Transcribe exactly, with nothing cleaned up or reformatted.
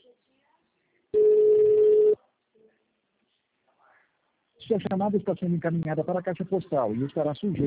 Sua chamada está sendo encaminhada para a caixa postal e estará sujeita